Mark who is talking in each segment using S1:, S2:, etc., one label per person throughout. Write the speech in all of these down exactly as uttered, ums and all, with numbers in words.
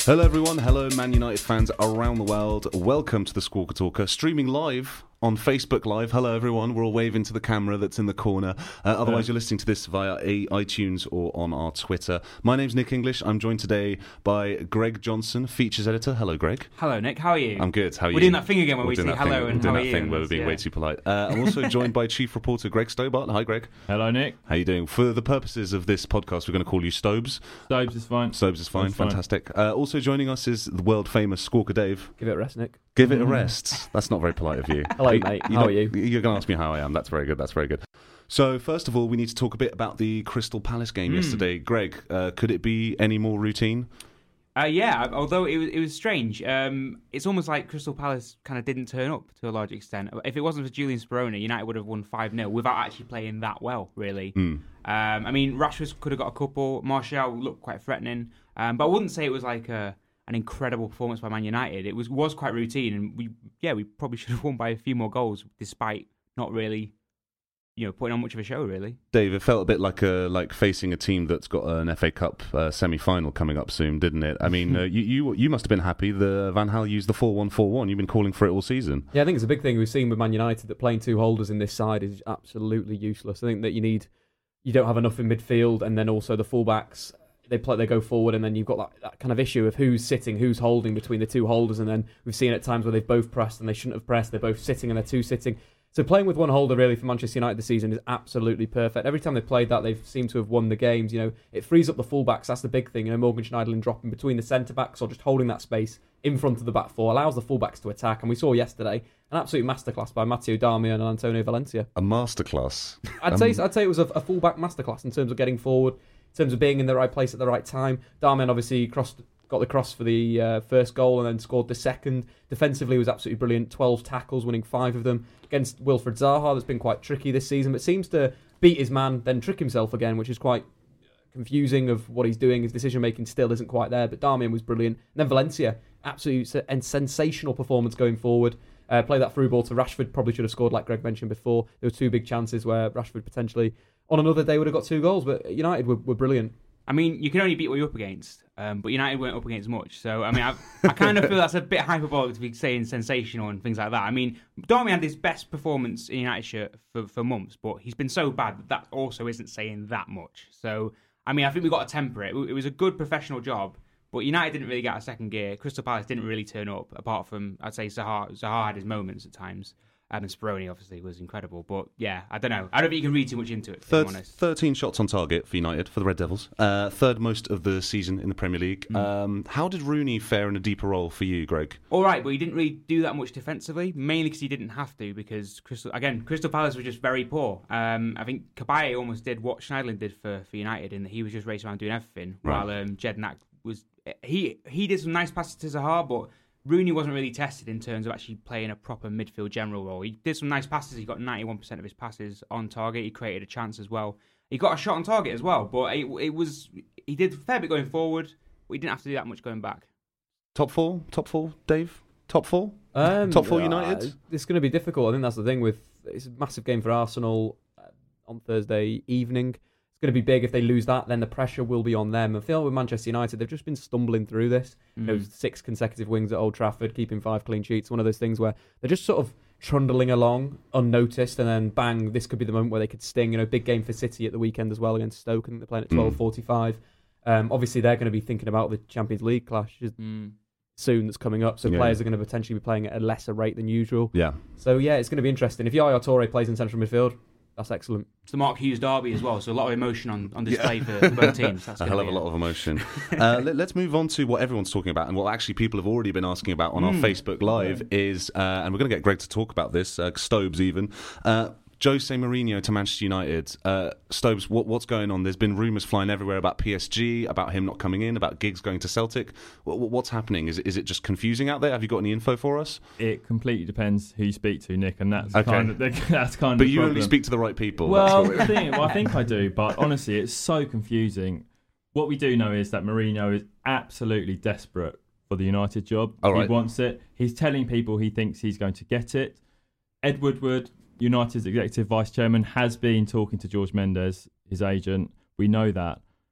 S1: Hello everyone, hello Man United fans around the world. Welcome to the Squawker Talker, streaming live on Facebook Live. Hello everyone, we're all waving to the camera that's in the corner. Uh, otherwise you're listening to this via a- iTunes or on our Twitter. My name's Nick English. I'm joined today by Greg Johnson, features editor. Hello Greg.
S2: Hello Nick, how are you?
S1: I'm good, how are you?
S2: We're doing that thing again where
S1: we're
S2: we say
S1: hello
S2: thing,
S1: and
S2: we're
S1: doing
S2: how
S1: that
S2: are you?
S1: thing where we're being
S2: yeah.
S1: way too polite. Uh, I'm also joined by Chief Reporter Greg Stobart. Hi Greg.
S3: Hello Nick.
S1: How you doing? For the purposes of this podcast, we're going to call you Stobes.
S3: Stobes is fine.
S1: Stobes is fine,
S3: Stobes fine.
S1: fantastic. Uh, also joining us is the world famous Squawker Dave.
S4: Give it a rest, Nick.
S1: Give it a rest. That's not very polite of you.
S4: Hello, mate.
S1: You're
S4: How
S1: not-
S4: are you?
S1: You're going to ask me how I am. That's very good. That's very good. So, first of all, we need to talk a bit about the Crystal Palace game
S2: Mm.
S1: yesterday. Greg, uh, could it be any more routine?
S2: Uh, yeah, although it was, it was strange. Um, it's almost like Crystal Palace kind of didn't turn up to a large extent. If it wasn't for Julian Speroni, United would have won five nil without actually playing that well, really.
S1: Mm.
S2: Um, I mean, Rashford could have got a couple. Martial looked quite threatening. Um, but I wouldn't say it was like a, an incredible performance by Man United. It was was quite routine. And we, yeah, we probably should have won by a few more goals, despite not really, you know, putting on much of a show, really.
S1: Dave, it felt a bit like a, like facing a team that's got an F A Cup uh, semi-final coming up soon, didn't it? I mean, uh, you, you you must have been happy the Van Gaal used the four one four one. You've been calling for it all season.
S4: Yeah, I think it's a big thing we've seen with Man United that playing two holders in this side is absolutely useless. I think that you need, you don't have enough in midfield, and then also the fullbacks, they play, they go forward, and then you've got that, that kind of issue of who's sitting, who's holding between the two holders, and then we've seen at times where they've both pressed and they shouldn't have pressed. They're both sitting and they're two sitting. So playing with one holder really for Manchester United this season is absolutely perfect. Every time they've played that, they've seemed to have won the games. You know, it frees up the fullbacks. That's the big thing. You know, Morgan Schneiderlin dropping between the centre backs or just holding that space in front of the back four allows the fullbacks to attack. And we saw yesterday an absolute masterclass by Matteo Darmian and Antonio Valencia.
S1: A masterclass.
S4: I'd
S1: um,
S4: say I'd say it was a, a fullback masterclass in terms of getting forward, in terms of being in the right place at the right time. Darmian obviously crossed. Got the cross for the uh, first goal and then scored the second. Defensively was absolutely brilliant. twelve tackles, winning five of them against Wilfried Zaha. That's been quite tricky this season, but seems to beat his man, then trick himself again, which is quite confusing of what he's doing. His decision-making still isn't quite there, but Darmian was brilliant. And then Valencia, absolute and sensational performance going forward. Uh, play that through ball to Rashford, probably should have scored like Greg mentioned before. There were two big chances where Rashford potentially, on another day, would have got two goals, but United were, were brilliant.
S2: I mean, you can only beat what you're up against, um, but United weren't up against much. So, I mean, I've, I kind of feel that's a bit hyperbolic to be saying sensational and things like that. I mean, Darmian had his best performance in United shirt for, for months, but he's been so bad that that also isn't saying that much. So, I mean, I think we've got to temper it. It was a good professional job, but United didn't really get out of second gear. Crystal Palace didn't really turn up, apart from, I'd say, Zaha. Zaha had his moments at times. Adam Speroni obviously was incredible, but yeah, I don't know. I don't think you can read too much into it, to
S1: Third,
S2: be honest.
S1: thirteen shots on target for United, for the Red Devils. Uh, third most of the season in the Premier League.
S2: Mm.
S1: Um, how did Rooney fare in a deeper role for you, Greg?
S2: All right, but he didn't really do that much defensively, mainly because he didn't have to, because, Crystal again, Crystal Palace was just very poor. Um, I think Cabaye almost did what Schneiderlin did for, for United, in that he was just racing around doing everything,
S1: Right.
S2: while um, Jednak was... He, he did some nice passes to Zaha, but Rooney wasn't really tested in terms of actually playing a proper midfield general role. He did some nice passes. He got ninety-one percent of his passes on target. He created a chance as well. He got a shot on target as well, but it, it was he did a fair bit going forward, but he didn't have to do that much going back.
S1: Top four? Top four, Dave? Top four?
S4: Um,
S1: Top four
S4: uh,
S1: United?
S4: It's going to be difficult. I think that's the thing with it's a massive game for Arsenal uh, on Thursday evening. It's going to be big. If they lose that, then the pressure will be on them. I feel with Manchester United, they've just been stumbling through this.
S2: Mm.
S4: You know, six consecutive wins at Old Trafford, keeping five clean sheets. One of those things where they're just sort of trundling along unnoticed, and then bang, this could be the moment where they could sting. You know, big game for City at the weekend as well against Stoke, and they're playing at twelve forty-five. Um, obviously, they're going to be thinking about the Champions League clash
S2: Mm.
S4: soon that's coming up, so
S1: Yeah.
S4: players are going to potentially be playing at a lesser rate than usual.
S1: Yeah.
S4: So yeah, it's going to be interesting. If Yaya Toure plays in central midfield, that's excellent.
S2: It's the Mark Hughes derby as well, so a lot of emotion on, on display yeah. for, for both teams. That's
S1: a hell of a lot of emotion. uh, let, let's move on to what everyone's talking about, and what actually people have already been asking about on mm. our Facebook Live is, uh, and we're going to get Greg to talk about this, uh, Stobes even, uh, Jose Mourinho to Manchester United. Uh, Stobes, what, what's going on? There's been rumours flying everywhere about P S G, about him not coming in, about Giggs going to Celtic. What, what's happening? Is it, is it just confusing out there? Have you got any info for us?
S3: It completely depends who you speak to, Nick, and that's
S1: okay.
S3: kind of the, that's kind
S1: but
S3: of. But
S1: you
S3: problem.
S1: only speak to the right people.
S3: Well, the thing, well, I think I do, but honestly, it's so confusing. What we do know is that Mourinho is absolutely desperate for the United job.
S1: All right.
S3: He wants it. He's telling people he thinks he's going to get it. Ed Woodward, United's executive vice chairman, has been talking to George Mendes, his agent. We know that.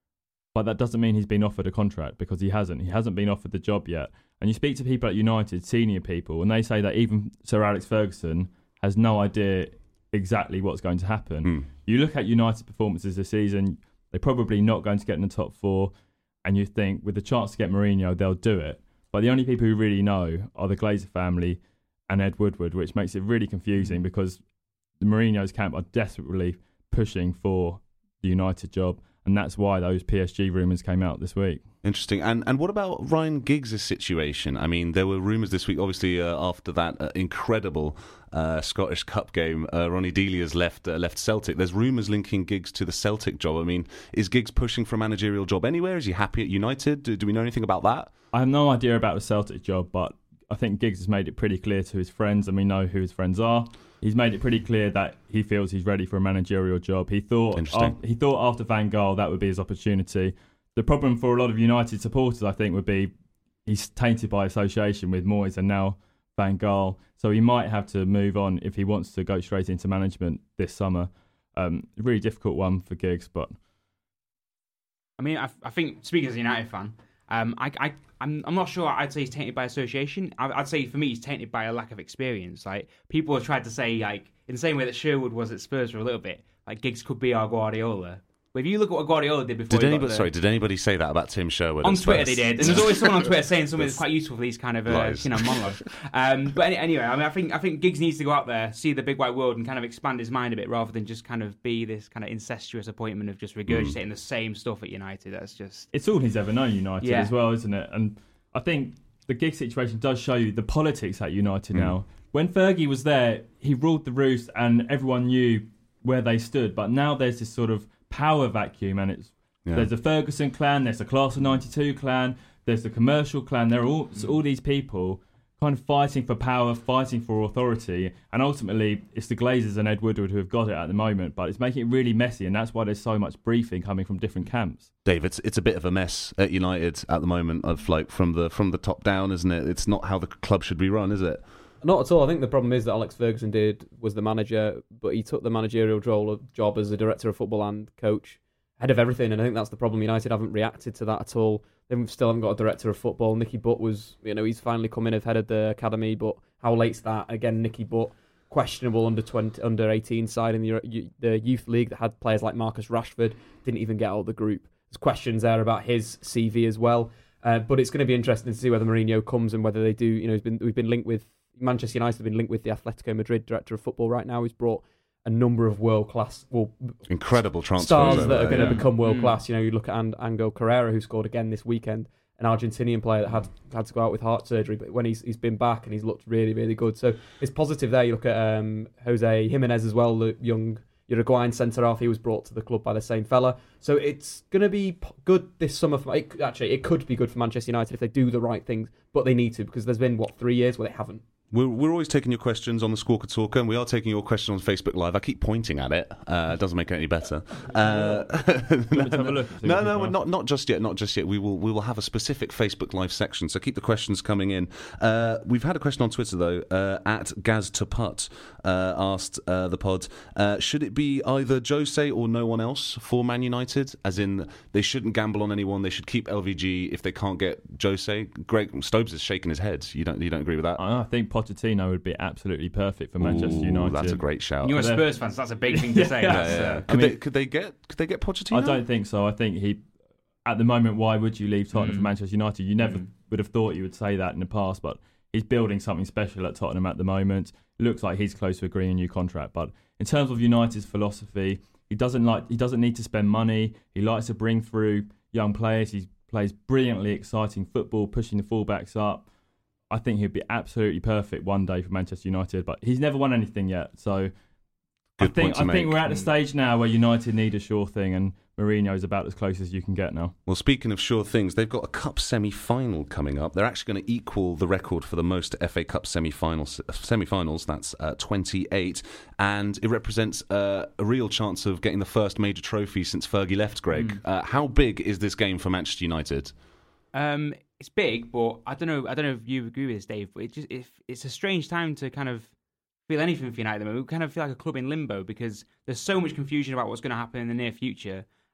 S3: but that doesn't mean he's been offered a contract, because he hasn't. He hasn't been offered the job yet. And you speak to people at United, senior people, and they say that even Sir Alex Ferguson has no idea exactly what's going to happen.
S1: Mm.
S3: You look at United's performances this season, they're probably not going to get in the top four, and you think with the chance to get Mourinho, they'll do it. But the only people who really know are the Glazer family and Ed Woodward, which makes it really confusing because the Mourinho's camp are desperately pushing for the United job, and that's why those P S G rumours came out this week.
S1: Interesting. And and what about Ryan Giggs' situation? I mean, there were rumours this week, obviously, uh, after that uh, incredible uh, Scottish Cup game, uh, Ronnie Delia's left uh, left Celtic. There's rumours linking Giggs to the Celtic job. I mean, is Giggs pushing for a managerial job anywhere? Is he happy at United? Do, do we know anything about that?
S3: I have no idea about the Celtic job, but I think Giggs has made it pretty clear to his friends, and we know who his friends are. He's made it pretty clear that he feels he's ready for a managerial job. He thought uh, he thought after Van Gaal that would be his opportunity. The problem for a lot of United supporters, I think, would be he's tainted by association with Moyes and now Van Gaal. So he might have to move on if he wants to go straight into management this summer. Um, a really difficult one for Giggs, but
S2: I mean, I, I think speaking as a United fan, um, I, I, I'm, I'm not sure. I'd say he's tainted by association. I, I'd say for me, he's tainted by a lack of experience. Like people have tried to say, like in the same way that Sherwood was at Spurs for a little bit, like Giggs could be our Guardiola. But if you look at what Guardiola did before,
S1: did
S2: he
S1: anybody?
S2: got the,
S1: Sorry, did anybody say that about Tim Sherwood
S2: on
S1: at
S2: Twitter?
S1: Spurs?
S2: They did, and there's always someone on Twitter saying something that's quite useful for these kind of uh, you know monologues. Um, but any, anyway, I mean, I think I think Giggs needs to go out there, see the big white world, and kind of expand his mind a bit, rather than just kind of be this kind of incestuous appointment of just regurgitating mm. the same stuff at United. That's just
S3: it's all he's ever known, United yeah. as well, isn't it? And I think the Giggs situation does show you the politics at United mm. now. When Fergie was there, he ruled the roost, and everyone knew where they stood. But now there's this sort of power vacuum, and it's yeah. there's the Ferguson clan, there's the Class of ninety-two clan, there's the commercial clan. There are all mm. all these people kind of fighting for power, fighting for authority, and ultimately it's the Glazers and Ed Woodward who have got it at the moment. But it's making it really messy, and that's why there's so much briefing coming from different camps.
S1: Dave, it's it's a bit of a mess at United at the moment, of like from the from the top down, isn't it? It's not how the club should be run, is it?
S4: Not at all. I think the problem is that Alex Ferguson did was the manager, but he took the managerial role job as a director of football and coach ahead of everything, and I think that's the problem. United haven't reacted to that at all. They still haven't got a director of football. Nicky Butt was, you know, he's finally come in, have headed the academy, but how late's that? Again, Nicky Butt, questionable under twenty, under eighteen side in the the youth league that had players like Marcus Rashford, didn't even get out of the group. There's questions there about his C V as well, uh, but it's going to be interesting to see whether Mourinho comes and whether they do. You know, he's been we've been linked with. Manchester United have been linked with the Atletico Madrid director of football right now. He's brought a number of world-class, well,
S1: incredible transfers
S4: stars that
S1: there,
S4: are going to
S1: yeah.
S4: become world-class. Mm. You know, you look at An- Angel Carrera, who scored again this weekend, an Argentinian player that had had to go out with heart surgery, but when he's he's been back and he's looked really, really good. So it's positive there. You look at um, Jose Jimenez as well, the young Uruguayan centre-half. He was brought to the club by the same fella. So it's going to be good this summer. For, it, actually, it could be good for Manchester United if they do the right things, but they need to, because there's been, what, three years where they haven't.
S1: We're, we're always taking your questions on the Squawker Talker, and we are taking your question on Facebook Live. I keep pointing at it. Uh, it doesn't make it any better. Uh, no, no, no, no not not just yet. Not just yet. We will we will have a specific Facebook Live section, so keep the questions coming in. Uh, we've had a question on Twitter, though, uh, at Gaz Tuput uh, asked uh, the pod, uh, should it be either Jose or no one else for Man United? As in, they shouldn't gamble on anyone. They should keep L V G if they can't get Jose. Greg Stobes is shaking his head. You don't you don't agree with that?
S3: I think Pochettino would be absolutely perfect for Manchester
S1: Ooh,
S3: United.
S1: That's a great shout.
S2: You're a Spurs fan, so that's a big thing to say.
S1: yeah,
S2: that's,
S1: yeah.
S2: Uh,
S1: Could,
S3: I mean,
S1: they, could they get could they get Pochettino?
S3: I don't think so. I think he, at the moment, why would you leave Tottenham mm. for Manchester United? You never mm. would have thought you would say that in the past, but he's building something special at Tottenham at the moment. It looks like he's close to agreeing a new contract. But in terms of United's philosophy, he doesn't like he doesn't need to spend money. He likes to bring through young players. He plays brilliantly exciting football, pushing the fullbacks up. I think he'd be absolutely perfect one day for Manchester United, but he's never won anything yet. So Good I think I make. think we're at the stage now where United need a sure thing, and Mourinho is about as close as you can get now.
S1: Well, speaking of sure things, they've got a cup semi-final coming up. They're actually going to equal the record for the most F A Cup semi-finals. Semi-finals, that's uh, twenty-eight, and it represents uh, a real chance of getting the first major trophy since Fergie left. Greg, mm. uh, how big is this game for Manchester United?
S2: Um. It's big, but I don't know. I don't know if you agree with this, Dave. But it just if it's a strange time to kind of feel anything for United. We kind of feel like a club in limbo because there's so much confusion about what's going to happen in the near future,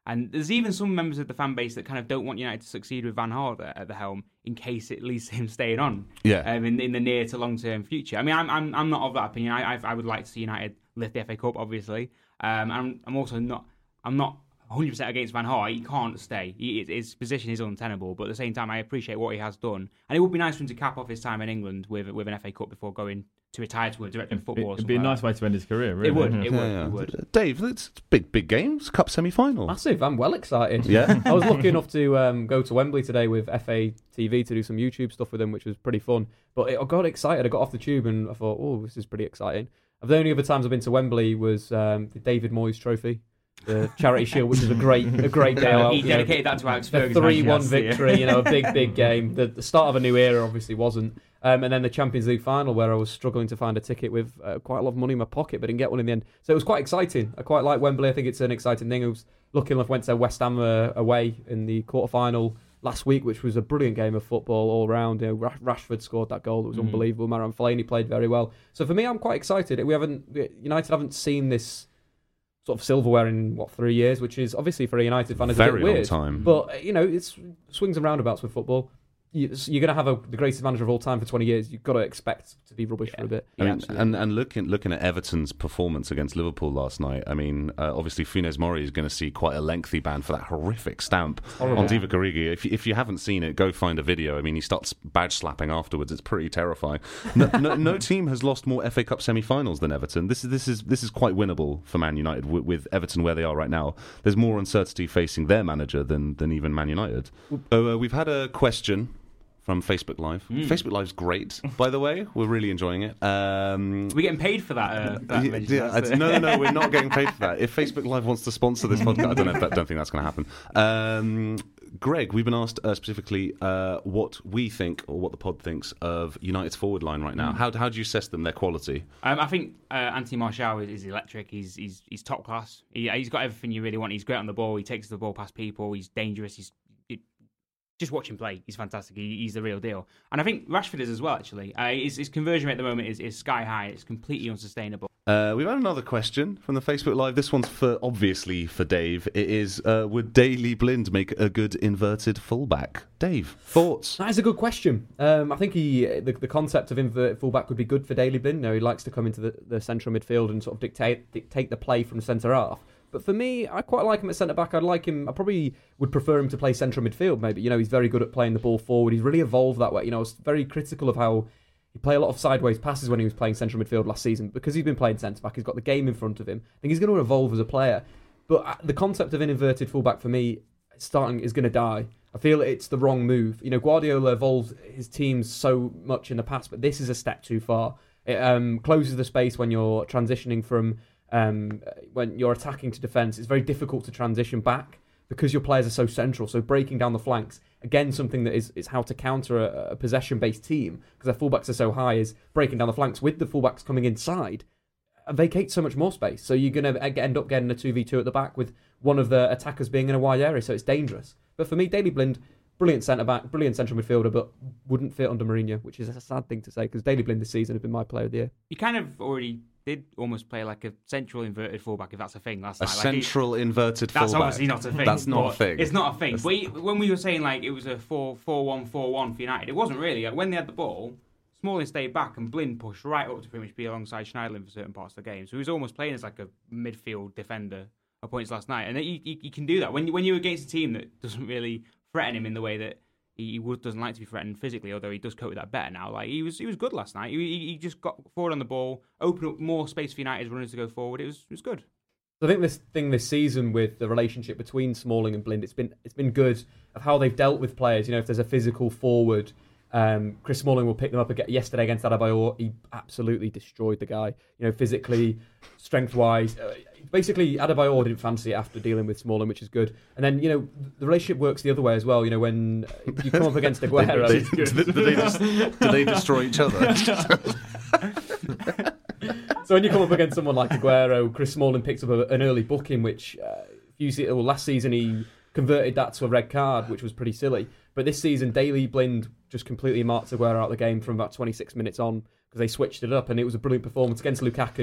S2: And there's even some members of the fan base that kind of don't want United to succeed with Van Gaal at, at the helm in case it leads to him staying on
S1: Yeah.
S2: um, in, in the near to long term future. I mean, I'm I'm, I'm not of that opinion. I, I I would like to see United lift the F A Cup, obviously. Um, I'm I'm also not I'm not one hundred percent against Van Gaal. He can't stay. He, his position is untenable. But at the same time, I appreciate what he has done, and it would be nice for him to cap off his time in England with with an F A Cup before going to retire to a director of football.
S3: It'd be a nice way to end his career, really.
S2: It would.
S3: Yeah.
S2: It would.
S1: Yeah, yeah.
S2: It would.
S1: Dave, it's big, big games. Cup semi-final.
S4: Massive. I'm well excited.
S1: Yeah.
S4: I was lucky enough to um, go to Wembley today with F A T V to do some YouTube stuff with them, which was pretty fun. But it, I got excited. I got off the tube and I thought, oh, this is pretty exciting. The only other times I've been to Wembley was um, the David Moyes Trophy, the Charity Shield, which is a great, a great day out.
S2: He
S4: you know.
S2: dedicated that to Alex
S4: The
S2: Ferguson.
S4: three-one
S2: actually, yes,
S4: victory, you know, a big, big game. The, the start of a new era obviously wasn't. Um, and then the Champions League final where I was struggling to find a ticket with uh, quite a lot of money in my pocket, but didn't get one in the end. So it was quite exciting. I quite like Wembley. I think it's an exciting thing. I was lucky enough went to West Ham uh, away in the quarter-final last week, which was a brilliant game of football all round. You know, Rash- Rashford scored that goal. It was
S2: Mm-hmm.
S4: unbelievable. Marouane Fellaini played very well. So for me, I'm quite excited. We haven't United haven't seen this sort of silverware in what three years, which is obviously for a United fan is a
S1: Very
S4: bit
S1: long
S4: weird.
S1: time.
S4: But you know, it's swings and roundabouts with football. You, you're going to have a, the greatest manager of all time for twenty years. You've got to expect to be rubbish for a bit.
S1: I
S2: Yeah,
S1: mean,
S2: absolutely.
S1: and and looking looking at Everton's performance against Liverpool last night, I mean, uh, obviously Funes Mori is going to see quite a lengthy ban for that horrific stamp
S4: horrible.
S1: on Divock Origi. If you- if you haven't seen it, go find a video. I mean, he starts badge slapping afterwards. It's pretty terrifying. No, no, no team has lost more F A Cup semi-finals than Everton. This is this is this is quite winnable for Man United with, with Everton where they are right now. There's more uncertainty facing their manager than than even Man United. So uh, we've had a question from Facebook Live.
S2: Mm.
S1: Facebook Live's great, by the way. We're really enjoying it. Um,
S2: We're getting paid for that. Uh, that
S1: yeah,
S2: mention,
S1: yeah,
S2: that's
S1: it's-
S2: it.
S1: no, no, no, we're not getting paid for that. If Facebook Live wants to sponsor this podcast, I don't know if that, don't think that's going to happen. Um, Greg, we've been asked uh, specifically uh, what we think or what the pod thinks of United's forward line right now. How, how do you assess them, their quality?
S2: Um, I think uh, Anthony Martial is, is electric. He's he's he's top class. He, he's got everything you really want. He's great on the ball. He takes the ball past people. He's dangerous. He's he, just watch him play. He's fantastic. He, he's the real deal. And I think Rashford is as well. Actually, uh, his, his conversion rate at the moment is, is sky high. It's completely unsustainable.
S1: Uh, we've had another question from the Facebook Live. This one's for obviously for Dave. It is: uh, would Daley Blind make a good inverted fullback? Dave, thoughts?
S4: That is a good question. Um, I think he the, the concept of inverted fullback would be good for Daley Blind. You know, he likes to come into the, the central midfield and sort of dictate dictate the play from centre half. But for me, I quite like him at centre back. I'd like him. I probably would prefer him to play central midfield. Maybe you know he's very good at playing the ball forward. He's really evolved that way. You know, I was very critical of how he played a lot of sideways passes when he was playing central midfield last season because he's been playing centre back. He's got the game in front of him. I think he's going to evolve as a player. But the concept of an inverted fullback for me, starting is going to die. I feel it's the wrong move. You know, Guardiola evolved his teams so much in the past, but this is a step too far. It um, closes the space when you're transitioning from um, when you're attacking to defence. It's very difficult to transition back because your players are so central. So breaking down the flanks, again, something that is, is how to counter a, a possession-based team because their fullbacks are so high, is breaking down the flanks with the fullbacks coming inside. Vacate so much more space. So you're going to end up getting a two v two at the back with one of the attackers being in a wide area, so it's dangerous. But for me, Daley Blind, brilliant centre-back, brilliant central midfielder, but wouldn't fit under Mourinho, which is a sad thing to say, because Daley Blind this season has been my player of the year.
S2: He kind of already did almost play like a central inverted fullback, if that's a thing. Last
S1: A
S2: night. Like he-
S1: central inverted
S2: That's
S1: fullback.
S2: obviously not a thing.
S1: That's not a
S2: but
S1: thing.
S2: It's not a thing. But he, when we were saying like it was a four four one four one for United, it wasn't really. Like, when they had the ball, Smalling stayed back and Blind pushed right up to pretty much be alongside Schneiderlin for certain parts of the game. So he was almost playing as like a midfield defender at points last night. And he, he, he can do that. When, when you're against a team that doesn't really threaten him in the way that he would, doesn't like to be threatened physically, although he does cope with that better now. Like he was he was good last night. He, he, he just got forward on the ball, opened up more space for United's runners to go forward. It was it was good.
S4: I think this thing this season with the relationship between Smalling and Blind, it's been it's been good of how they've dealt with players. You know, if there's a physical forward, um, Chris Smalling will pick them up again. Yesterday against Adebayor, he absolutely destroyed the guy. You know, physically, strength-wise. Uh, basically, Adebayor didn't fancy it after dealing with Smalling, which is good. And then, you know, the relationship works the other way as well. You know, when you come up against Aguero...
S1: They- do, they, do they just, do they destroy each other?
S4: So when you come up against someone like Aguero, Chris Smalling picks up a, an early booking, which uh, you see, well, last season he converted that to a red card, which was pretty silly. But this season, Daley Blind just completely marked Aguero out of the game from about twenty-six minutes on because they switched it up, and it was a brilliant performance against Lukaku.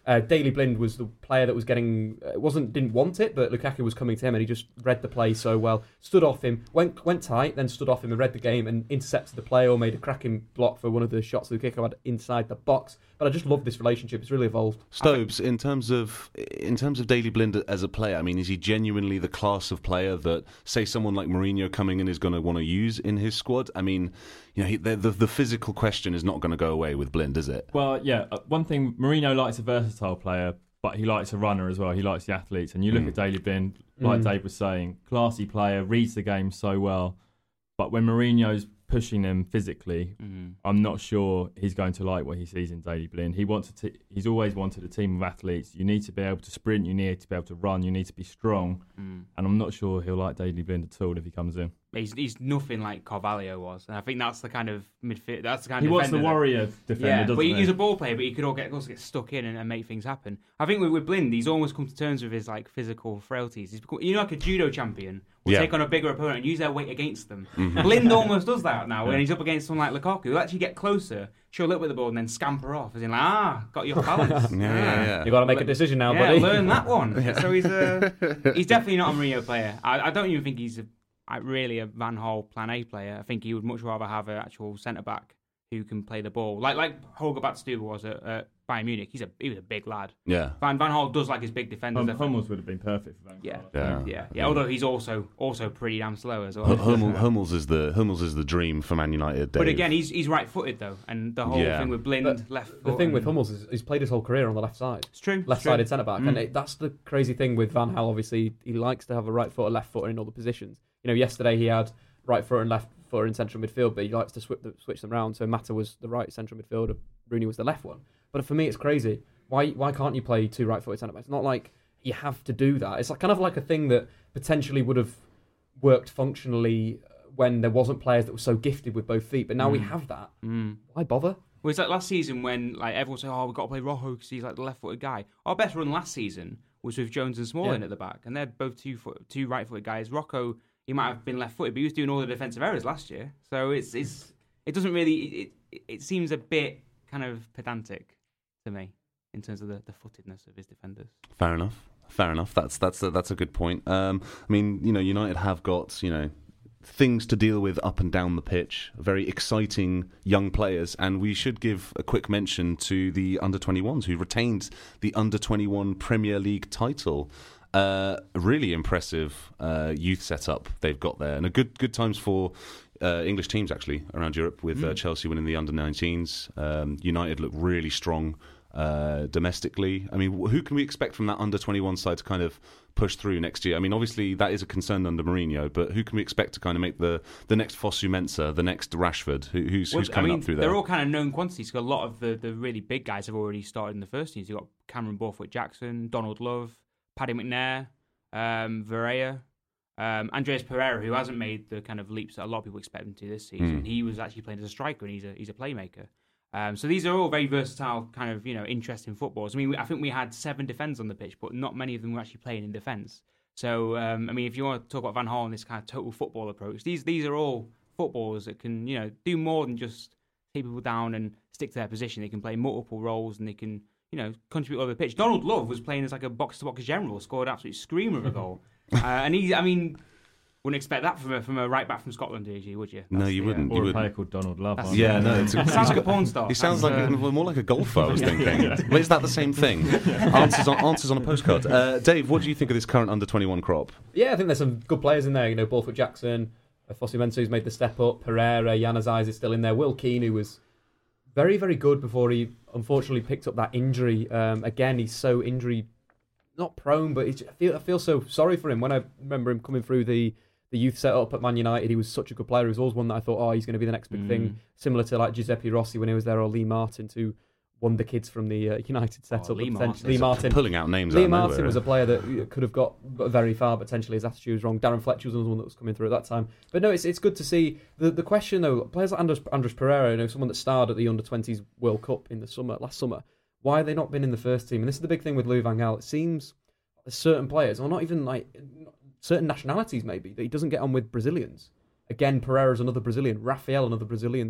S4: Uh, Daley Blind was the player that was getting, uh, wasn't didn't want it, but Lukaku was coming to him and he just read the play so well. Stood off him, went went tight, then stood off him and read the game and intercepted the play or made a cracking block for one of the shots that Lukaku had inside the box. But I just love this relationship. It's really evolved.
S1: Stobes, in terms of in terms of Daley Blind as a player, I mean, is he genuinely the class of player that, say, someone like Mourinho coming in is going to want to use in his squad? I mean, you know, he, the, the the physical question is not going to go away with Blind, is it?
S3: Well, yeah. uh, One thing, Mourinho likes a versatile player, but he likes a runner as well. He likes the athletes. And you look
S1: Mm.
S3: at Daley Blind, like
S4: Mm.
S3: Dave was saying, classy player, reads the game so well. But when Mourinho's pushing him physically,
S2: Mm.
S3: I'm not sure he's going to like what he sees in Daley Blind. He wants a t- he's always wanted a team of athletes. You need to be able to sprint, you need to be able to run, you need to be strong.
S2: Mm.
S3: And I'm not sure he'll like Daley Blind at all if he comes in.
S2: He's, he's nothing like Carvalho was, and I think that's the kind of midfield. That's the kind
S3: He
S2: of
S3: wants the
S2: defender that-
S3: warrior defender,
S2: Yeah,
S3: doesn't
S2: but he-
S3: he?
S2: he's a ball player, but he could all get also get stuck in and, and make things happen. I think with, with Blind, he's almost come to terms with his like physical frailties. He's become, you know, like a judo champion will
S1: Yeah.
S2: take on a bigger opponent and use their weight against them.
S1: Mhm.
S2: Blind almost does that now when
S3: Yeah.
S2: he's up against someone like Lukaku. He'll actually get closer, show a little bit of the ball, and then scamper off, as in like, ah, got you off balance.
S1: Yeah, yeah, yeah.
S4: You got to make a decision now,
S2: yeah,
S4: buddy.
S2: learn that one. So he's a, he's definitely not a Mourinho player. I, I don't even think he's a, I, really a Van Gaal Plan A player. I think he would much rather have an actual centre back who can play the ball, like like Holger Batstuber was at, at Bayern Munich. He's a he was a big lad.
S1: Yeah.
S2: Van Van Gaal does like his big defenders.
S3: Hum-
S2: I think.
S3: Hummels would have been perfect for Van Gaal.
S2: Yeah.
S1: Yeah.
S2: yeah, yeah. Although he's also also pretty damn slow as well.
S1: H- Hummel, Hummels is the Hummels is the dream for Man United. Dave.
S2: But again, he's he's right-footed though, and the whole
S1: Yeah.
S2: thing with Blind
S4: But
S2: left.
S4: The
S2: foot
S4: thing with
S2: and-
S4: Hummels is he's played his whole career on the left side.
S2: it's true. it's
S4: Left-sided
S2: true.
S4: centre back,
S2: Mm.
S4: and it, that's the crazy thing with Van Gaal. Obviously, he likes to have a right foot or left footer in all the positions. You know, yesterday he had right footer and left footer in central midfield, but he likes to switch, the, switch them around. So Mata was the right central midfielder, Rooney was the left one. But for me, it's crazy. Why why can't you play two right-footed centre backs? It's not like you have to do that. It's like kind of like a thing that potentially would have worked functionally when there wasn't players that were so gifted with both feet. But now we
S2: Mm.
S4: have that.
S2: Mm.
S4: Why bother?
S2: Well, it's like last season when like everyone said, "Oh, we've got to play Rojo because he's like the left-footed guy." Our best run last season was with Jones and Smalling
S4: Yeah.
S2: at the back, and they're both two foot, two right-footed guys. Rocco, he might have been left-footed, but he was doing all the defensive errors last year. So it's it's it doesn't really it it, it seems a bit kind of pedantic to me in terms of the, the footedness of his defenders.
S1: Fair enough. Fair enough. That's that's a, that's a good point. Um, I mean, you know, United have got you know things to deal with up and down the pitch. Very exciting young players, and we should give a quick mention to the under twenty-ones who retained the under twenty-one Premier League title. Uh, really impressive uh, youth setup they've got there, and a good good times for uh, English teams actually around Europe. With uh,
S2: Mm.
S1: Chelsea winning the under nineteens, um, United look really strong uh, domestically. I mean, who can we expect from that under twenty-one side to kind of push through next year? I mean, obviously that is a concern under Mourinho, but who can we expect to kind of make the, the next Fosu Mensah, the next Rashford? Who, who's
S2: Well,
S1: who's coming
S2: I mean,
S1: up through there?
S2: they're all kind of known quantities because a lot of the, the really big guys have already started in the first teams. You've got Cameron Borthwick-Jackson, Donald Love, Paddy McNair, um, Vieira, um, Andreas Pereira, who hasn't made the kind of leaps that a lot of people expect him to this season.
S1: Mm.
S2: He was actually playing as a striker, and he's a he's a playmaker. Um, so these are all very versatile, kind of you know interesting footballers. I mean, I think we had seven defenders on the pitch, but not many of them were actually playing in defence. So um, I mean, if you want to talk about Van Gaal and this kind of total football approach, these these are all footballers that can you know do more than just take people down and stick to their position. They can play multiple roles and they can you know contribute over the pitch. Donald Love was playing as like a box to box general, scored an absolute screamer of a goal, uh, and he I mean. Wouldn't expect that from a from a right back from Scotland, did you? Would you?
S1: No,
S2: That's
S1: you
S2: the,
S1: wouldn't.
S2: Uh,
S3: Or
S1: You
S3: a
S1: would-
S3: player called Donald Love.
S2: That's-
S3: aren't
S1: Yeah,
S3: they?
S1: no, it's a,
S2: sounds
S1: he's
S2: like a
S1: got-
S2: porn star.
S1: He sounds like
S2: That's, uh,
S1: a, more like a golfer. I was
S3: Yeah,
S1: thinking.
S3: yeah.
S1: Well, is that the same thing? answers on answers on a postcard. Uh, Dave, what do you think of this current under twenty-one crop?
S4: Yeah, I think there's some good players in there. You know, Borthwick Jackson, uh, Fosu Mensah, who's made the step up. Pereira, Januzaj is still in there. Will Keane, who was very, very good before he unfortunately picked up that injury. Um, again, he's so injury not prone, but he's, I feel I feel so sorry for him. When I remember him coming through the, the youth setup at Man United, he was such a good player. He was always one that I thought, oh, he's going to be the next big
S2: Mm.
S4: thing, similar to like Giuseppe Rossi when he was there, or Lee Martin, to wonder kids from the uh, United setup.
S2: Lee
S4: but
S2: Martin.
S4: potentially- Lee
S1: P-
S4: Martin.
S1: pulling out names.
S4: Lee
S1: out of
S4: Martin
S1: nowhere.
S4: was a player that could have got very far, but potentially his attitude was wrong. Darren Fletcher was another one that was coming through at that time. But no, it's it's good to see. The the question, though, players like Andres, Andres Pereira, you know, someone that starred at the under twenties World Cup in the summer, last summer, why have they not been in the first team? And this is the big thing with Louis van Gaal. It seems certain players, or not even like certain nationalities maybe, that he doesn't get on with Brazilians. Again, Pereira's another Brazilian. Rafael, another Brazilian that he's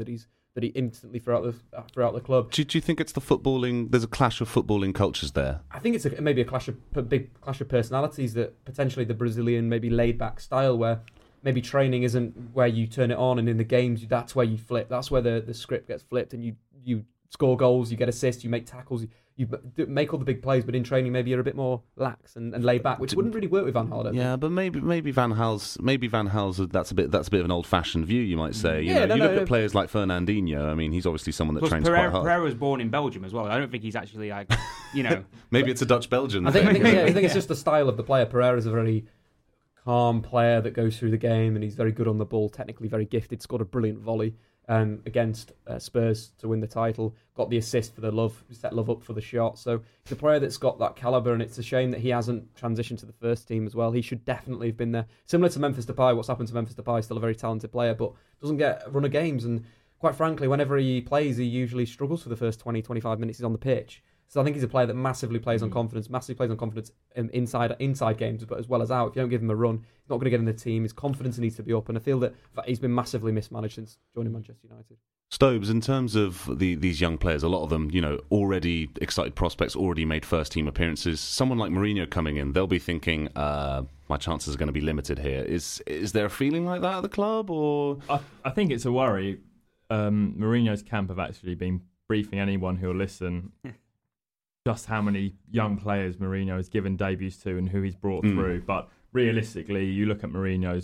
S4: that he instantly throughout the throughout the club.
S1: Do, do you think it's the footballing? There's a clash of footballing cultures there.
S4: I think it's a, maybe a clash of a big clash of personalities, that potentially the Brazilian maybe laid back style where maybe training isn't where you turn it on, and in the games that's where you flip. That's where the, the script gets flipped, and you you score goals, you get assists, you make tackles, you, you make all the big plays. But in training, maybe you're a bit more lax and, and laid back, which wouldn't really work with Van Gaal.
S1: Yeah, but maybe maybe Van Gaal's maybe Van Gaal's that's a bit that's a bit of an old fashioned view, you might say. You
S4: Yeah,
S1: know,
S4: no,
S1: you
S4: no,
S1: look
S4: no.
S1: at players like Fernandinho. I mean, he's obviously someone that
S2: Plus,
S1: trains
S2: Pereira,
S1: quite hard.
S2: Pereira was born in Belgium as well. I don't think he's actually like, you know.
S1: Maybe it's a Dutch Belgian.
S4: I think, I
S1: thing.
S4: think, yeah, I think it's just the style of the player. Pereira's a very calm player that goes through the game, and he's very good on the ball, technically very gifted. Scored a brilliant volley um, against uh, Spurs to win the title. Got the assist for the Love, set Love up for the shot. So he's a player that's got that calibre, and it's a shame that he hasn't transitioned to the first team as well. He should definitely have been there. Similar to Memphis Depay, what's happened to Memphis Depay, still a very talented player, but doesn't get a run of games. And quite frankly, whenever he plays, he usually struggles for the first twenty, twenty-five minutes he's on the pitch. So I think he's a player that massively plays on confidence, massively plays on confidence um, inside inside games, but as well as out. If you don't give him a run, he's not going to get in the team. His confidence needs to be up, and I feel that in fact, he's been massively mismanaged since joining Manchester United.
S1: Stobes, in terms of the, these young players, a lot of them, you know, already excited prospects, already made first team appearances. Someone like Mourinho coming in, they'll be thinking, uh, my chances are going to be limited here. Is is there a feeling like that at the club, or?
S3: I, I think it's a worry. Um, Mourinho's camp have actually been briefing anyone who'll listen just how many young players Mourinho has given debuts to and who he's brought
S1: Mm.
S3: through. But realistically, you look at Mourinho's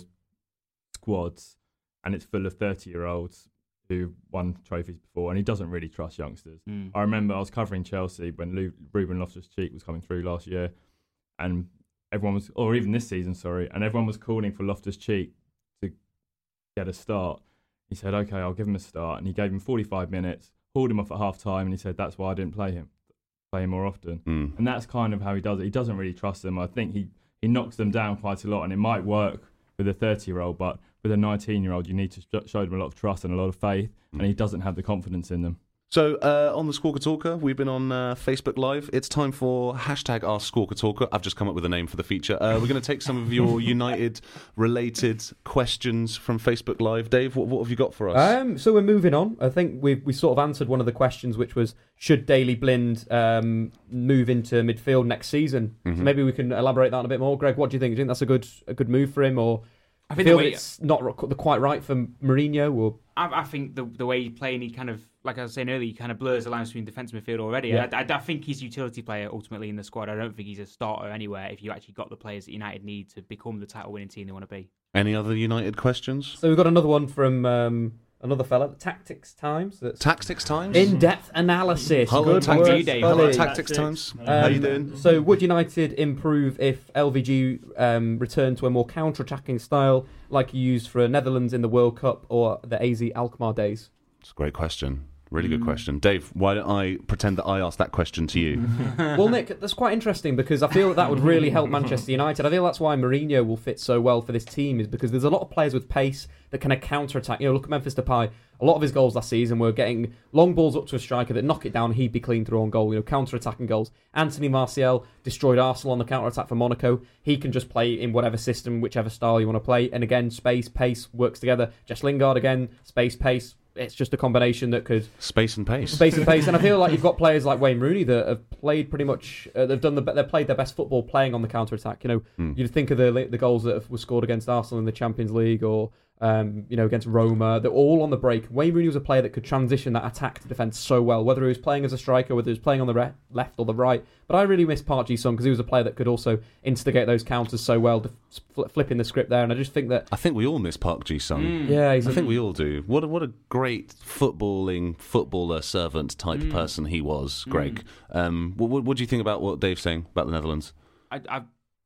S3: squads and it's full of thirty-year-olds who won trophies before, and he doesn't really trust youngsters.
S2: Mm.
S3: I remember I was covering Chelsea when Lu- Ruben Loftus-Cheek was coming through last year, and everyone was, or even this season, sorry, and everyone was calling for Loftus-Cheek to get a start. He said, okay, I'll give him a start, and he gave him forty-five minutes, hauled him off at half-time, and he said, that's why I didn't play him. Play him more often.
S1: Mm.
S3: And that's kind of how he does it. He doesn't really trust them. I think he, he knocks them down quite a lot, and it might work with a thirty-year-old, but with a nineteen-year-old, you need to sh- show them a lot of trust and a lot of faith, mm. and he doesn't have the confidence in them.
S1: So, uh, on the Squawker Talker, we've been on uh, Facebook Live. It's time for hashtag Ask Squawker Talker. I've just come up with a name for the feature. Uh, we're going to take some of your United-related questions from Facebook Live. Dave, what, what have you got for us?
S4: Um, so we're moving on. I think we we sort of answered one of the questions, which was, should Daley Blind um, move into midfield next season?
S1: Mm-hmm.
S4: So maybe we can elaborate that a bit more. Greg, what do you think? Do you think that's a good a good move for him, or
S2: I
S4: I
S2: think
S4: feel
S2: the way-
S4: it's not r- quite right for Mourinho? Or
S2: I, I think the the way he's playing, he kind of, like I was saying earlier, he kind of blurs the lines between defence and midfield already.
S4: Yeah.
S2: I, I, I think he's a utility player ultimately in the squad. I don't think he's a starter anywhere if you actually got the players that United need to become the title-winning team they want to be.
S1: Any other United questions?
S4: so we've got another one from um, another fella, Tactics Times. That's
S1: Tactics Times?
S4: in-depth analysis.
S1: Hello,
S4: Good
S1: Tactics.
S4: work,
S2: Dave.
S1: Hello,
S4: Ollie.
S1: Tactics
S3: Tactics.
S1: Times.
S3: Um,
S1: How you doing?
S4: So, would United improve if L V G um, returned to a more counter-attacking style like he used for Netherlands in the World Cup or the A Z Alkmaar days?
S1: It's a great question. Really good question. Dave, why don't I pretend that I asked that question to you?
S4: Well, Nick, that's quite interesting because I feel that, that would really help Manchester United. I feel that's why Mourinho will fit so well for this team, is because there's a lot of players with pace that kind of counter-attack. You know, look at Memphis Depay. A lot of his goals last season were getting long balls up to a striker that knock it down, he'd be clean through on goal. You know, counter-attacking goals. Anthony Martial destroyed Arsenal on the counter-attack for Monaco. He can just play in whatever system, whichever style you want to play. And again, space, pace works together. Jess Lingard again, space, pace. It's just a combination that could
S1: Space and pace.
S4: space and pace. And I feel like you've got players like Wayne Rooney that have played pretty much. Uh, they've done the they've played their best football playing on the counter attack. You know,
S1: Mm.
S4: you'd think of the the goals that have, were scored against Arsenal in the Champions League or um, you know against Roma. They're all on the break. Wayne Rooney was a player that could transition that attack to defence so well, whether he was playing as a striker, whether he was playing on the re- left or the right. But I really miss Park Ji-sung because he was a player that could also instigate those counters so well, fl- flipping the script there. And I just think that
S1: I think we all miss Park Ji-sung.
S2: Mm.
S4: yeah, he's
S1: I
S4: a,
S1: think we all do. What a, what a great footballing, footballer, servant type
S2: Mm.
S1: person he was, Greg. Um, what, what, what do you think about what Dave's saying about the Netherlands?
S2: I, I,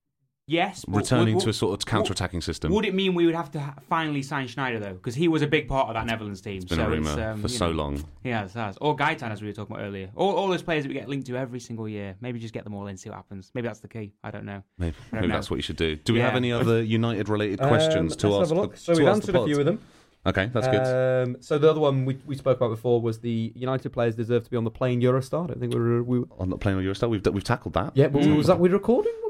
S2: yes. but
S1: Returning
S2: would,
S1: to a sort of counter-attacking system.
S2: Would it mean we would have to ha- finally sign Schneider, though? Because he was a big part of that Netherlands team.
S1: It's been
S2: so
S1: a rumour
S2: it's, um,
S1: for
S2: you
S1: so
S2: know,
S1: long.
S2: Yeah, it has. Or Gaitan, as we were talking about earlier. All, all those players that we get linked to every single year. Maybe just get them all in, see what happens. Maybe that's the key. I don't know.
S1: Maybe,
S2: I don't
S1: maybe
S2: know.
S1: that's what you should do. Do we have
S2: Yeah.
S1: any other United-related questions
S4: um,
S1: to
S4: let's
S1: ask?
S4: have a look.
S1: the-
S4: So
S1: to
S4: we've
S1: ask
S4: answered
S1: the
S4: a few
S1: pod?
S4: of them.
S1: Okay, that's good.
S4: Um, so the other one we, we spoke about before was the United players deserve to be on the plane Eurostar. I don't think we were. We,
S1: I'm not playing on Eurostar. We've we've tackled that.
S4: yeah, but
S2: Mm.
S4: was that we recording when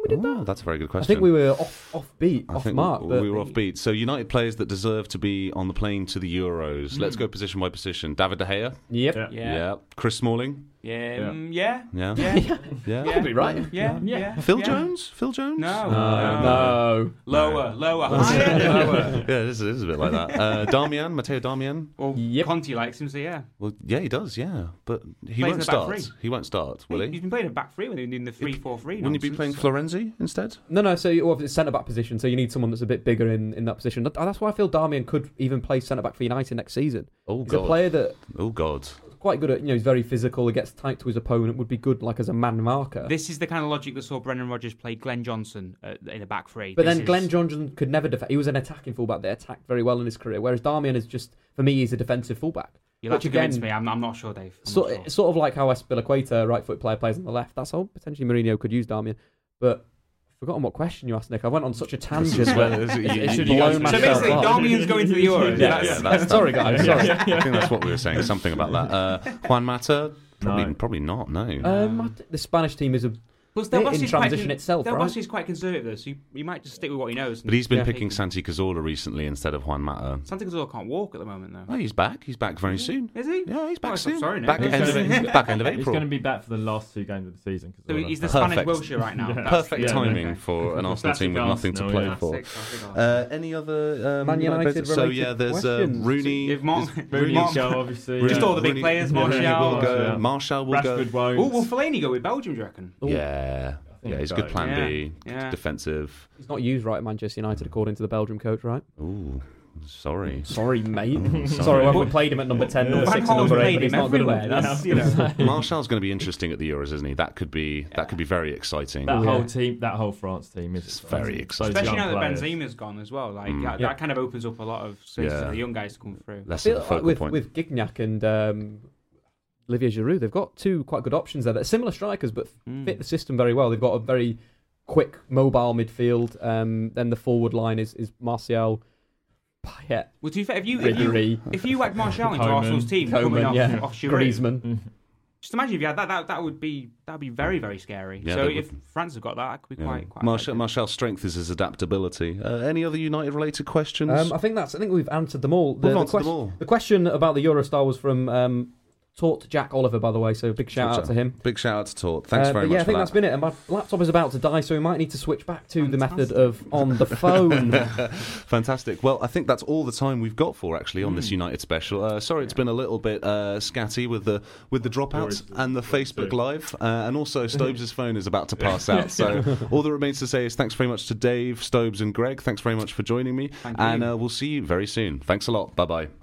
S4: we did
S1: Oh,
S4: that?
S1: that's a very good
S4: I
S1: question.
S4: think we were off off beat,
S1: I
S4: off
S1: think
S4: mark.
S1: we,
S4: but
S1: we were off beat. So United players that deserve to be on the plane to the Euros. Let's go position by position. David De Gea.
S4: Yep.
S3: Yeah.
S2: Yeah.
S1: Chris Smalling.
S2: Yeah.
S3: Yeah.
S2: um, Yeah.
S1: Yeah.
S2: Yeah.
S1: Yeah.
S2: Yeah.
S4: Probably right.
S2: Yeah.
S3: Yeah.
S2: Yeah.
S1: Phil
S2: yeah.
S1: Jones. Phil Jones.
S2: No.
S4: No. no.
S2: Lower. Lower. Higher. Lower.
S1: Yeah, this is, this is a bit like that. Uh, Darmian, Matteo Darmian.
S2: Well,
S4: Yep.
S2: Conte likes him, so yeah.
S1: Well, yeah, he does. Yeah, but he
S2: Plays in
S1: won't
S2: the back
S1: start.
S2: three.
S1: He won't start, will
S2: He's
S1: he?
S2: been playing a back three when they were doing the three four three.
S1: Wouldn't he be playing Florenzi instead?
S4: No, no. So you- well, it's centre back position. So you need someone that's a bit bigger in, in that position. That- That's why I feel Darmian could even play centre back for United next season.
S1: Oh
S4: He's a
S1: god.
S4: player that
S1: Oh god.
S4: quite good at. You know, he's very physical. He gets tight to his opponent. Would be good like as a man marker.
S2: This is the kind of logic that saw Brendan Rodgers play Glenn Johnson uh, in a back three.
S4: But
S2: This
S4: then
S2: is-
S4: Glenn Johnson could never defend. He was an attacking fullback that attacked very well in his career, whereas Darmian is just, for me, he's a defensive fullback.
S2: You'll have
S4: which
S2: to
S4: again-
S2: convince me. I'm, I'm not sure, Dave. I'm
S4: So,
S2: not sure.
S4: It's sort of like how Aspilicueta, right foot player, plays on the left. That's how potentially Mourinho could use Darmian. But I've forgotten what question you asked, Nick. I went on such a tangent.
S1: Well,
S4: where
S1: is it-
S4: it
S1: you-
S4: should
S1: you-
S4: blow
S1: so
S2: So
S4: myself
S2: basically,
S4: up.
S2: Darmian's going to the Euros.
S4: Yeah,
S2: That's-
S1: yeah, that's-
S4: sorry, guys. Sorry.
S1: I think that's what we were saying. Something about that. Uh, Juan Mata. Probably,
S3: No.
S1: probably not. No.
S4: Um, I th- the Spanish team is a
S2: Plus,
S4: bit
S2: Del Bosse's
S4: in
S2: quite
S4: transition
S2: con-
S4: itself,
S2: Del
S4: right?
S2: Bosse's quite conservative, though, so you, you might just stick with what he knows.
S1: but he's been
S4: Yeah.
S1: picking Santi Cazorla recently instead of Juan Mata.
S2: Santi Cazorla can't walk at the moment, though.
S1: Oh, he's back. He's back very soon.
S2: Is he?
S1: Yeah, he's back
S2: Oh, I'm
S1: soon.
S2: sorry, Nick.
S1: back
S2: He's
S1: end of
S3: gonna-
S1: it. Back end of
S3: He's
S1: April.
S3: going to be back for the last two games of the season.
S2: So he's the
S1: Perfect.
S2: Spanish Wilshere right now.
S3: Yeah.
S2: That's-
S1: Perfect
S3: yeah,
S1: timing
S2: okay.
S1: for an Arsenal
S3: Classic
S1: team with nothing to
S3: Arsenal,
S1: play
S3: yeah.
S1: for.
S2: Six, I think I'll-
S1: Uh, any other um,
S4: Man United
S1: players? So
S4: related
S1: yeah, there's uh,
S4: questions?
S1: Rooney.
S2: If Mar-
S1: is-
S3: Rooney
S2: Mar-
S3: will go, obviously.
S1: Rooney-
S2: Just all the big
S1: Rooney-
S2: players,
S1: Rooney
S2: Martial.
S1: will go.
S3: Yeah.
S1: Martial will go.
S3: Rashford won't.
S2: Oh, will Fellaini go with Belgium, do you reckon?
S1: Yeah,
S3: think
S1: yeah, he's a
S3: so.
S1: good plan
S2: Yeah,
S1: B,
S2: yeah.
S1: defensive.
S4: He's not used right at Manchester United, according to the Belgium coach, right?
S1: Ooh, sorry.
S4: Sorry, mate.
S1: sorry.
S4: Sorry, we haven't played him at number ten, number
S2: Van
S4: six, and
S2: Gaal's
S4: number eight,
S2: played
S4: but he's
S2: him
S4: not good
S2: everywhere.
S4: enough.
S2: That's, you know.
S1: Martial's going to be interesting at the Euros, isn't he? That could be that could be very exciting.
S3: That
S4: Yeah.
S3: whole team, that whole France team is
S1: It's very exciting.
S2: Especially
S3: young
S2: now that
S3: players.
S2: Benzema's gone as well. Like
S1: Mm.
S2: that,
S4: Yeah.
S2: that kind of opens up a lot of space
S1: Yeah.
S2: for the young guys to come through.
S1: Less
S4: I
S1: of
S4: feel
S1: a
S4: like
S1: focal
S4: with,
S1: point.
S4: with Gignac and um, Olivier Giroud, they've got two quite good options there. They're similar strikers, but
S2: Mm.
S4: fit the system very well. They've got a very quick, mobile midfield. Um, then the forward line is, is Martial, Payet,
S2: Well, to be fair, if you if you,
S4: Ribery,
S2: if you whacked Martial into
S3: Coman.
S2: Arsenal's team coming
S4: Coman,
S2: off,
S4: yeah,
S2: off Giroud,
S4: Griezmann.
S2: just imagine if you had that, that that would be that would be very very scary.
S1: Yeah,
S2: so
S1: they
S2: if France have got that, that could be
S1: Yeah.
S2: quite quite.
S1: Martial,
S2: effective.
S1: Martial's strength is his adaptability. Uh, any other United-related questions?
S4: Um, I think that's. I think we've answered them all. The,
S1: We've
S4: the
S1: answered them
S4: quest-
S1: all.
S4: The question about the Eurostar was from um, Taught Jack Oliver, by the way. So big shout out to him.
S1: Big shout out to Tort. Thanks
S4: Uh,
S1: very
S4: but
S1: much
S4: yeah, I
S1: for
S4: think
S1: that.
S4: that's been it. And my laptop is about to die, so we might need to switch back to the method
S2: Fantastic.
S4: of on the phone.
S1: Fantastic. Well, I think that's all the time we've got for actually on this
S2: Mm.
S1: United special. Uh, sorry, it's been a little bit uh, scatty with the with the dropouts
S3: Sorry.
S1: and the Facebook
S3: Sorry.
S1: Live, uh, and also Stobes' phone is about to pass out. So all that remains to say is thanks very much to Dave, Stobes, and Greg. Thanks very much for joining me,
S2: Thank you.
S1: and uh, we'll see you very soon. Thanks a lot. Bye bye.